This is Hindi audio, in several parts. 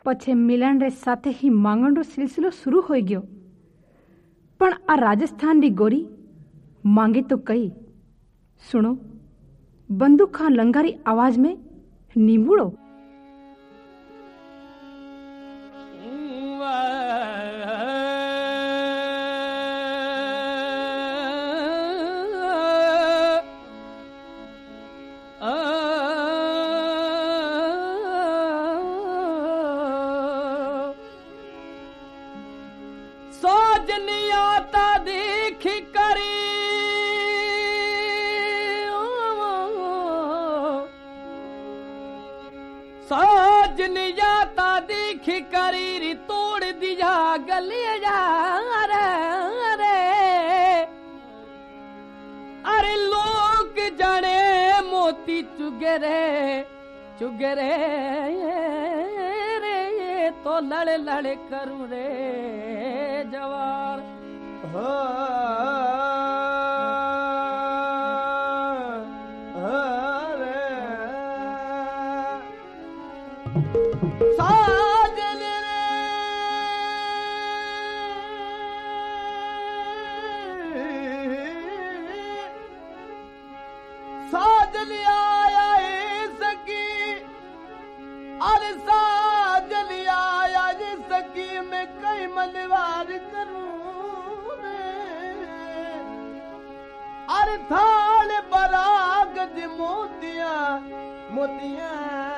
पछे मिलन रे साथे ही मांगण रो सिलसिलो शुरू हो गयो। पण आ राजस्थान री गोरी मांगे तो कई। सुनो, बंदूक खां लंगारी आवाज में नींबूड़ो। करी तोड़ दिया गले जा रे, अरे लोग जाने मोती चुगरे रे, तो लड़े लड़े करूं रे जवार मनवार करूं अरे थाल बराग दी मोतिया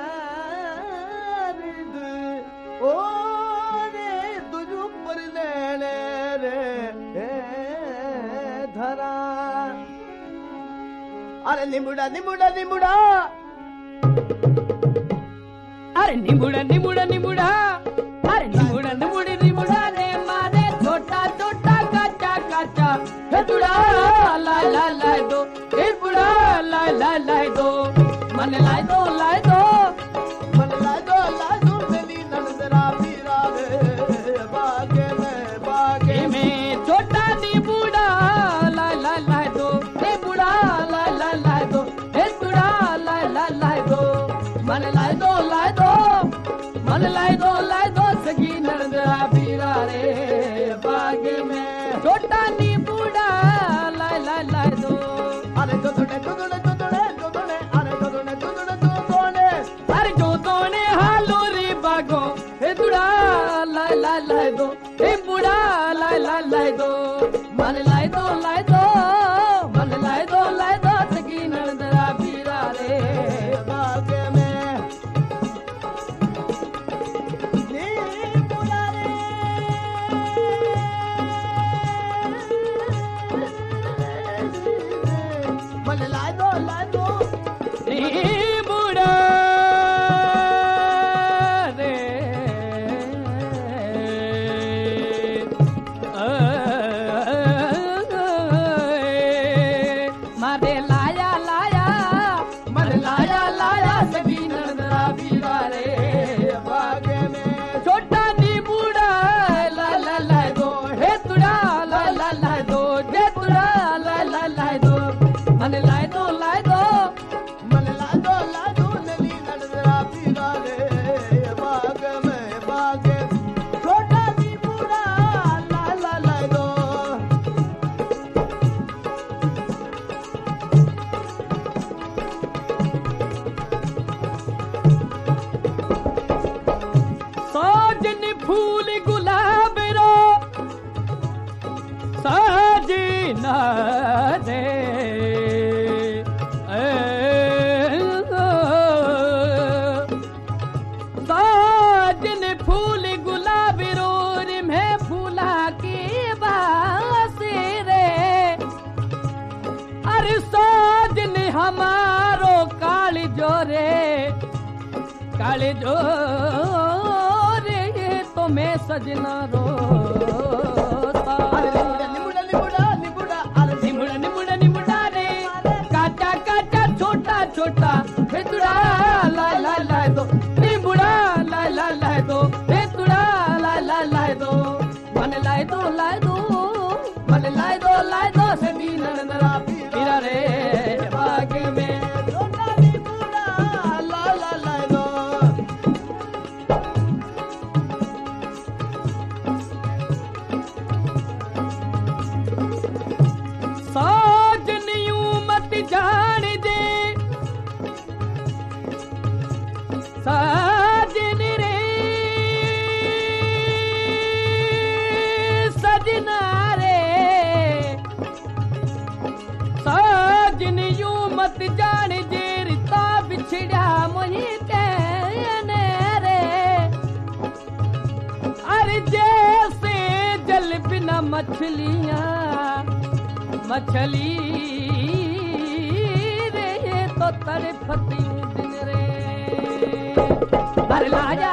रिद ओ रे तुझ पर लेने रे धरा अरे निमुड़ा निमुड़ा निमुड़ा अरे निमुड़ा निमुड़ा निमुड़ा अरे निमुड़ा निमुड़ी निमुड़ा रे मारे छोटा छोटा काचा काचा हेतुड़ा ला ला ला दो ए बुड़ा ला ला ला दो मन ला दो मन ला दो मेरी नंदरा पीरा रे बागे में छोटा निमुड़ा ला ला ला दो ए बुड़ा ला ला ला दो ए बुड़ा ला ला ला दो मन ला दो मन ला दो सगी नंदरा पीरा रे बागे में छोटा निमुड़ा ला ला ला दो अरे दो अरे जो दोने हालो रे बागो हे दुड़ा ला ला ला दो हे बुड़ा ला ला ला दो मन ला दो मन ला दो सगी नंदरा पीरा रे बागे में काले जो रे तो मैं सजना रोता अरे निमुड़ा निमुड़ा निमुड़ा अरे निमुड़ा निमुड़ा निमुड़ा रे काचा काचा छोटा छोटा हेतुड़ा ला ला ला दो निमुड़ा ला ला ला दो हेतुड़ा ला ला ला दो मन ला दो मन ला दो सभी नंदरा पीरा रे बागे में मछलियाँ मछली रे ये तो तड़पती दिन रे। अरे लाजा